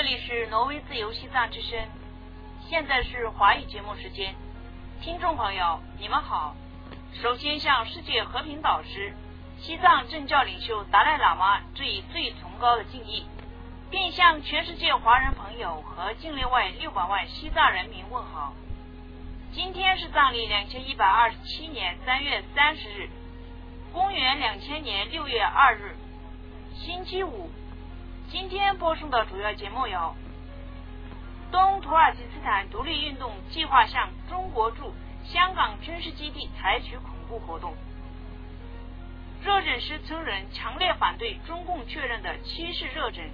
里是挪威自由西藏之声，现在是华语节目时间。听众朋友，你们好。首先向世界和平导师、西藏政教领袖达赖喇嘛致以最崇高的敬意，并向全世界华人朋友和境内外600万西藏人民问好。今天是藏历2127年3月30日，公元2000年6月2日，星期五。今天播送的主要节目有：东土耳其斯坦独立运动计划向中国驻香港军事基地采取恐怖活动；热诊师村人强烈反对中共确认的7市热诊；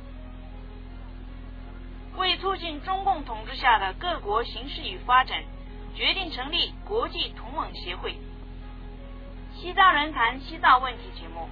为促进中共统治下的各国形势与发展，决定成立国际同盟协会。西藏人谈西藏问题节目。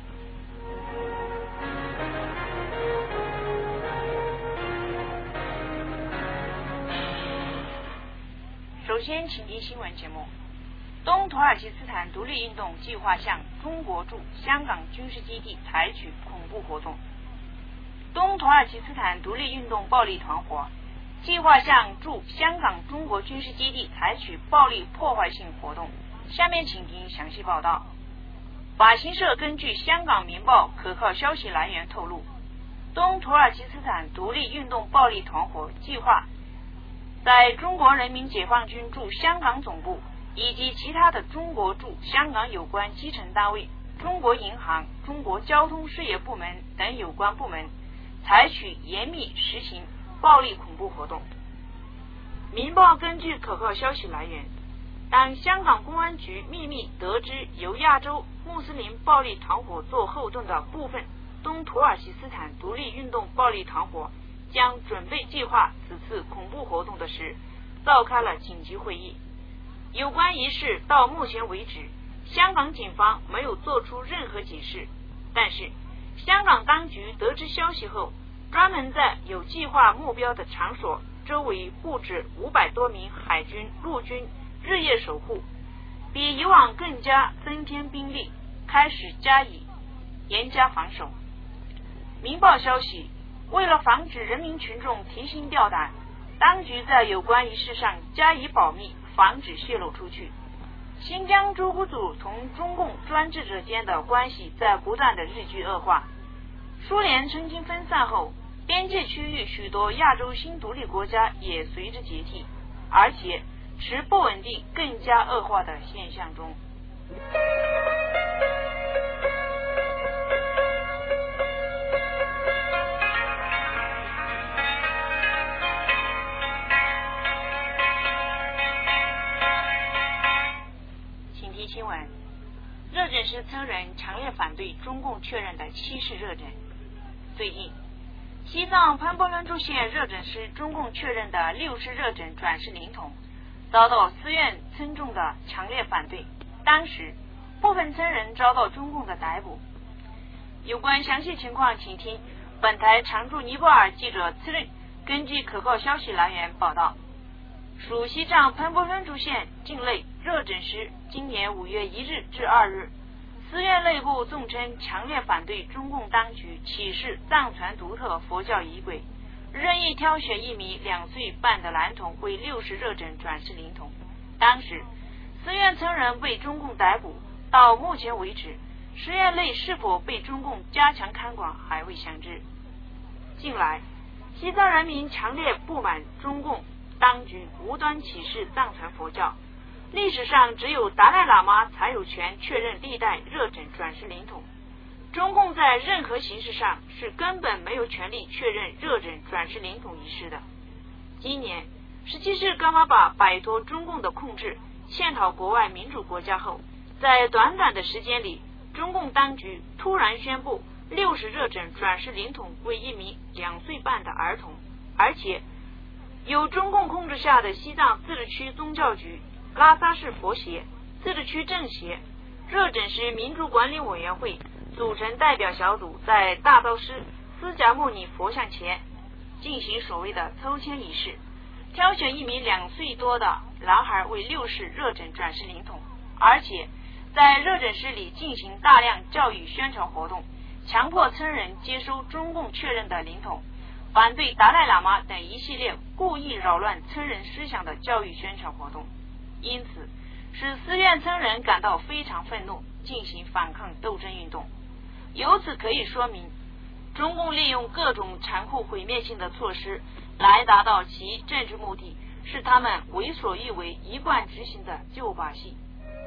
首先请听新闻节目。东土耳其斯坦独立运动计划向中国驻香港军事基地采取恐怖活动。东土耳其斯坦独立运动暴力团伙计划向驻香港中国军事基地采取暴力破坏性活动。下面请听详细报道。法新社根据香港明报可靠消息来源透露，东土耳其斯坦独立运动暴力团伙计划在中国人民解放军驻香港总部以及其他的中国驻香港有关基层单位、中国银行、中国交通事业部门等有关部门采取严密实行暴力恐怖活动。民报根据可靠消息来源，当香港公安局秘密得知由亚洲穆斯林暴力团伙做后盾的部分东土耳其斯坦独立运动暴力团伙将准备计划此次恐怖活动的时，召开了紧急会议。有关一事到目前为止，香港警方没有做出任何解释，但是香港当局得知消息后，专门在有计划目标的场所周围布置500多名海军、陆军日夜守护，比以往更加增添兵力，开始加以严加防守。民报消息，为了防止人民群众提心吊胆，当局在有关一事上加以保密，防止泄露出去。新疆维吾尔族同中共专制者间的关系在不断的日趋恶化。苏联曾经分散后，边界区域许多亚洲新独立国家也随之解体，而且持不稳定更加恶化的现象中。新闻：热诊师村人强烈反对中共确认的7市热诊。最近，西藏潘波伦珠县热诊师中共确认的6市热诊转世灵童遭到寺院村众的强烈反对，当时部分村人遭到中共的逮捕。有关详细情况，请听本台常驻尼泊尔记者次任根据可靠消息来源报道。属西藏潘波伦珠县境内热诊师今年5月1日至2日，寺院内部纵称强烈反对中共当局启示藏传独特佛教仪轨，任意挑选1名2岁半的男童为6市热诊转世灵童。当时寺院村人被中共逮捕，到目前为止，寺院内是否被中共加强看管还未详知。近来，西藏人民强烈不满中共当局无端启示藏传佛教，历史上只有达赖喇嘛才有权确认历代热诊转世灵童，中共在任何形式上是根本没有权利确认热诊转世灵童一事的。今年17世噶玛巴摆脱中共的控制，迁逃国外民主国家后，在短短的时间里，中共当局突然宣布6市热诊转世灵童为1名2岁半的儿童，而且由中共控制下的西藏自治区宗教局、拉萨市佛协、自治区政协、热诊师民族管理委员会组成代表小组，在大昭寺释迦牟尼佛像前进行所谓的抽签仪式，挑选1名2岁多的男孩为6市热诊转世灵童，而且在热诊室里进行大量教育宣传活动，强迫村人接收中共确认的灵童， 反对达赖喇嘛等一系列故意扰乱僧人思想的教育宣传活动，因此使寺院僧人感到非常愤怒，进行反抗斗争运动。由此可以说明，中共利用各种残酷毁灭性的措施来达到其政治目的，是他们为所欲为、一贯执行的旧把戏。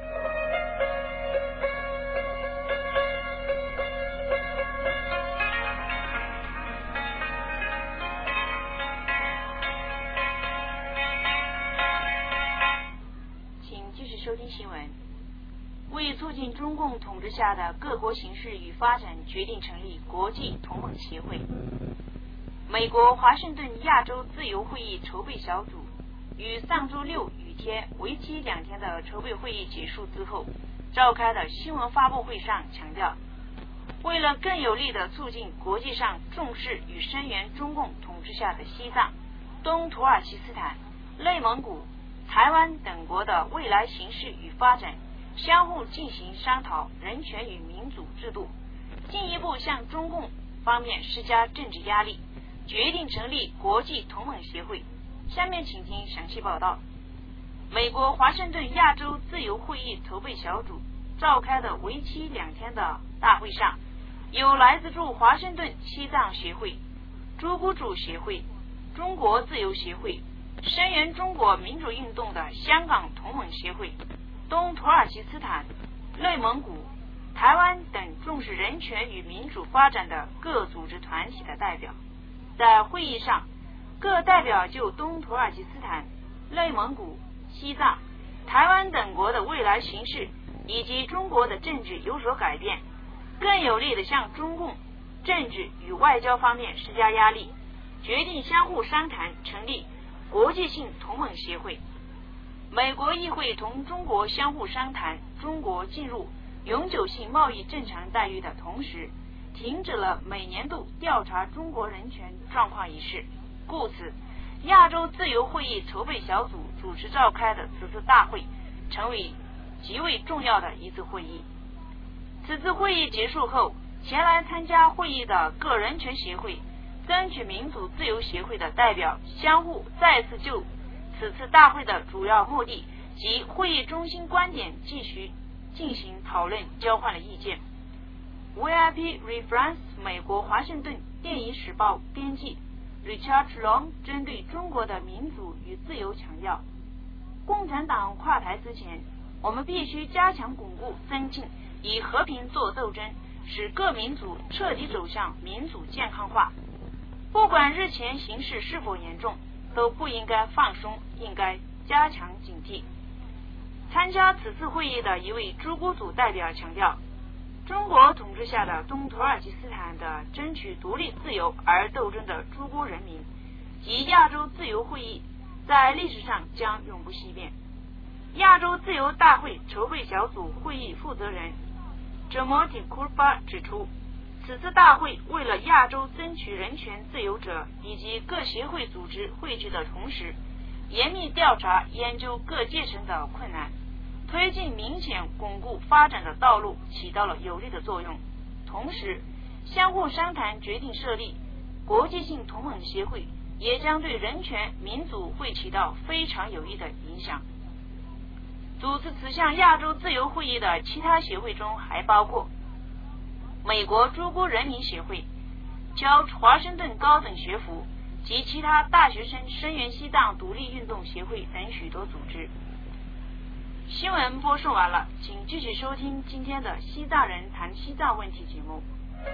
请继续收听新闻。为促进中共统治下的各国形势与发展，决定成立国际同盟协会。美国华盛顿亚洲自由会议筹备小组于上周六雨天为期2天的筹备会议结束之后召开的新闻发布会上强调，为了更有力地促进国际上重视与声援中共统治下的西藏、东土耳其斯坦、内蒙古、台湾等国的未来形势与发展，相互进行商讨人权与民主制度，进一步向中共方面施加政治压力，决定成立国际同盟协会。下面请听详细报道。美国华盛顿亚洲自由会议筹备小组召开的为期2天的大会上，有来自驻华盛顿西藏协会、朱古主协会、中国自由协会、声援中国民主运动的香港同盟协会、东土耳其斯坦、内蒙古、台湾等重视人权与民主发展的各组织团体的代表。在会议上，各代表就东土耳其斯坦、内蒙古、西藏、台湾等国的未来形势以及中国的政治有所改变，更有力地向中共政治与外交方面施加压力，决定相互商谈成立国际性同盟协会。美国议会同中国相互商谈中国进入永久性贸易正常待遇的同时，停止了每年度调查中国人权状况一事。故此，亚洲自由会议筹备小组主持召开的此次大会成为极为重要的一次会议。此次会议结束后，前来参加会议的各人权协会、争取民主自由协会的代表相互再次就此次大会的主要目的及会议中心观点继续进行讨论，交换了意见。VIP Reference 美国华盛顿电影时报编辑 Richard Long 针对中国的民主与自由强调，共产党垮台之前，我们必须加强巩固增进，以和平做斗争，使各民族彻底走向民主健康化。不管日前形势是否严重，都不应该放松，应该加强警惕。参加此次会议的一位朱古组代表强调，中国统治下的东土耳其斯坦的争取独立自由而斗争的诸孤人民及亚洲自由会议在历史上将永不熄灭。亚洲自由大会筹备小组会议负责人哲摩蒂库巴指出，此次大会为了亚洲争取人权自由者以及各协会组织汇聚的同时，严密调查研究各阶层的困难，推进明显巩固发展的道路起到了有力的作用。同时，相互商谈决定设立国际性同盟协会，也将对人权民主会起到非常有益的影响。主持此项亚洲自由会议的其他协会中还包括美国诸孤人民协会、乔治华盛顿高等学府及其他大学生声援西藏独立运动协会等许多组织。新闻播送完了，请继续收听今天的西藏人谈西藏问题节目。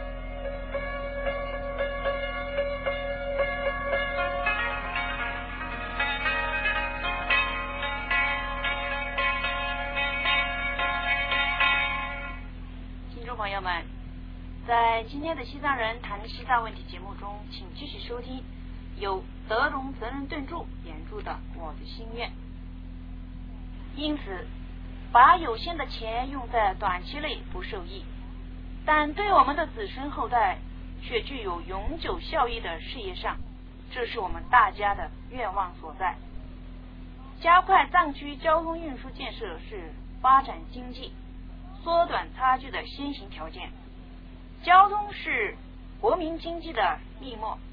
听众朋友们，在今天的西藏人谈西藏问题节目中，请继续收听由德荣责任顿著演著的《我的心愿》。因此，把有限的钱用在短期内不受益，但对我们的子孙后代却具有永久效益的事业上，这是我们大家的愿望所在。加快藏区交通运输建设是发展经济、缩短差距的先行条件。交通是国民经济的命脉，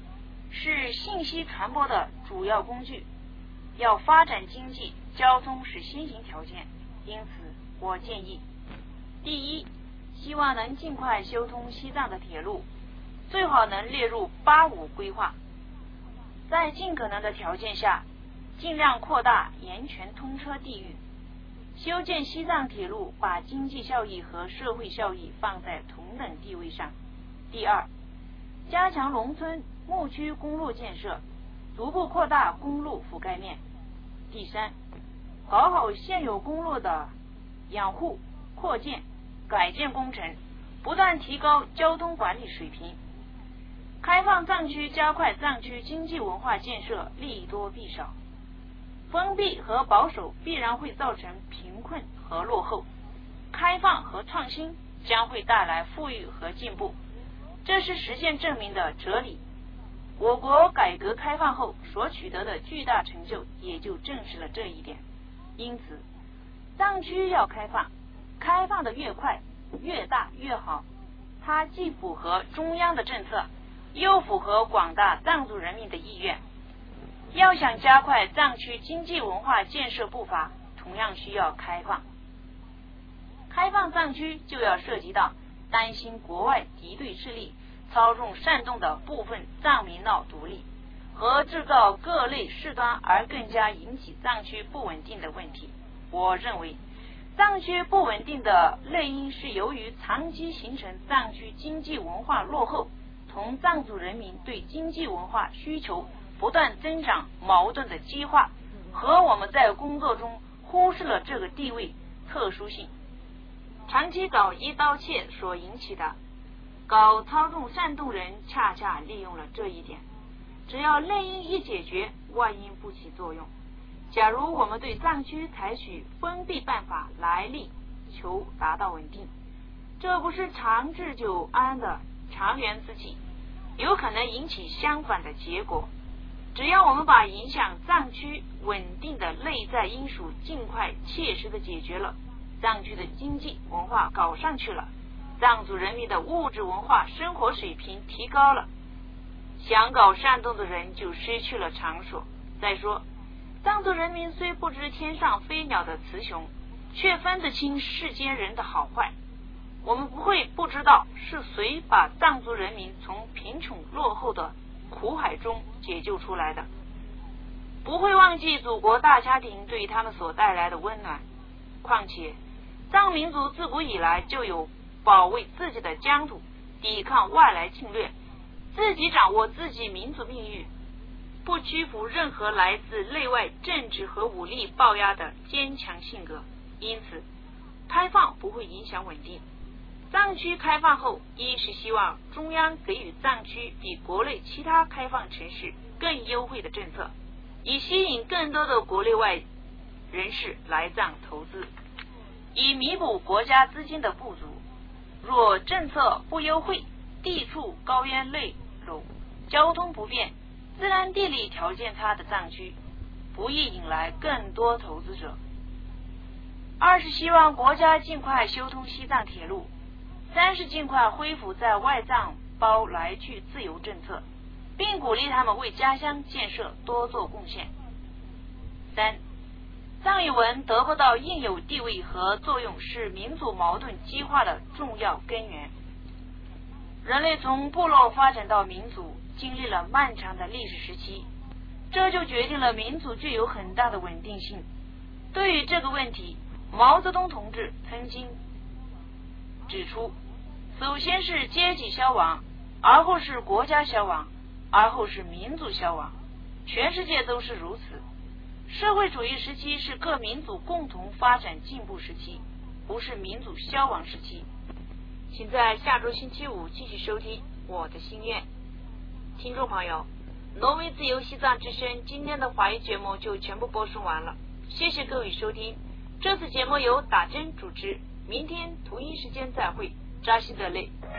是信息传播的主要工具，要发展经济交通是先行条件。因此我建议，第一，希望能尽快修通西藏的铁路，最好能列入85规划，在尽可能的条件下尽量扩大沿泉通车地域，修建西藏铁路把经济效益和社会效益放在同等地位上。第二，加强农村牧区公路建设，逐步扩大公路覆盖面。第三，搞好现有公路的养护、扩建、改建工程，不断提高交通管理水平。开放藏区，加快藏区经济文化建设，利多弊少。封闭和保守必然会造成贫困和落后，开放和创新将会带来富裕和进步，这是实践证明的哲理。我国改革开放后所取得的巨大成就也就证实了这一点。因此藏区要开放，开放的越快越大越好，它既符合中央的政策，又符合广大藏族人民的意愿。要想加快藏区经济文化建设步伐，同样需要开放。开放藏区就要涉及到担心国外敌对势力操纵煽动的部分藏民闹独立，和制造各类事端而更加引起藏区不稳定的问题。我认为藏区不稳定的内因是由于长期形成藏区经济文化落后同藏族人民对经济文化需求不断增长矛盾的激化，和我们在工作中忽视了这个地位特殊性，长期搞一刀切所引起的。搞操纵煽动人恰恰利用了这一点，只要内因一解决，外因不起作用。假如我们对藏区采取封闭办法来力求达到稳定，这不是长治久安的长远之计，有可能引起相反的结果。只要我们把影响藏区稳定的内在因素尽快切实的解决了，藏区的经济文化搞上去了，藏族人民的物质文化生活水平提高了，想搞煽动的人就失去了场所。再说，藏族人民虽不知天上飞鸟的雌雄，却分得清世间人的好坏。我们不会不知道是谁把藏族人民从贫穷落后的苦海中解救出来的，不会忘记祖国大家庭对他们所带来的温暖。况且藏民族自古以来就有保卫自己的疆土、抵抗外来侵略、自己掌握自己民族命运、不屈服任何来自内外政治和武力暴压的坚强性格。因此开放不会影响稳定。藏区开放后，一是希望中央给予藏区比国内其他开放城市更优惠的政策，以吸引更多的国内外人士来藏投资，以弥补国家资金的不足。若政策不优惠，地处高原内陆，交通不便，自然地理条件差的藏区不易引来更多投资者。二是希望国家尽快修通西藏铁路。三是尽快恢复在外藏包来去自由政策，并鼓励他们为家乡建设多做贡献。三，藏语文得不到应有地位和作用是民族矛盾激化的重要根源。人类从部落发展到民族，经历了漫长的历史时期，这就决定了民族具有很大的稳定性。对于这个问题，毛泽东同志曾经指出，首先是阶级消亡，而后是国家消亡，而后是民族消亡，全世界都是如此。社会主义时期是各民族共同发展进步时期，不是民族消亡时期。请在下周星期五继续收听我的心愿。听众朋友，挪威自由西藏之声今天的华语节目就全部播送完了，谢谢各位收听。这次节目由打针主持，明天同一时间再会，扎西德勒。